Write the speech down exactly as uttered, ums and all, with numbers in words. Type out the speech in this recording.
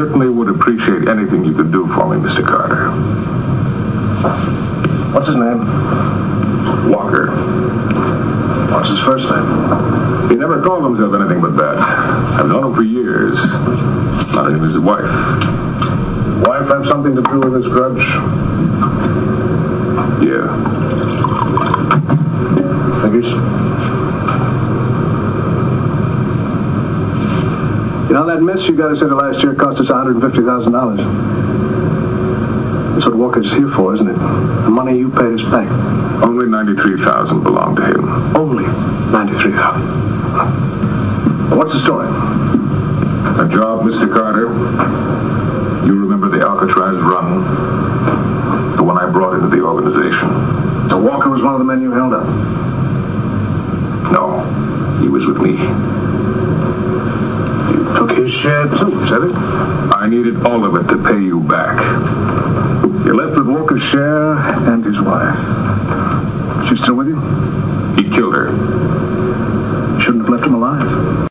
certainly would appreciate anything you could do for me, Mister Carter. What's his name? Walker. What's his first name? He never called himself anything but that. I've known him for years. Not even his wife. Wife have something to do with this grudge? Yeah. Figures? You know, that mess you got us into last year cost us one hundred fifty thousand dollars. That's what Walker's here for, isn't it? The money you paid us back. Only ninety-three thousand dollars belonged to him. Only ninety-three thousand dollars. What's the story? A job, Mister Carter. You remember the Alcatraz run? The one I brought into the organization. So Walker was one of the men you held up? No, he was with me. You took his share too, is that it? I needed all of it to pay you back. You left with Walker's share and his wife. She's still with you? He killed her. You shouldn't have left him alive.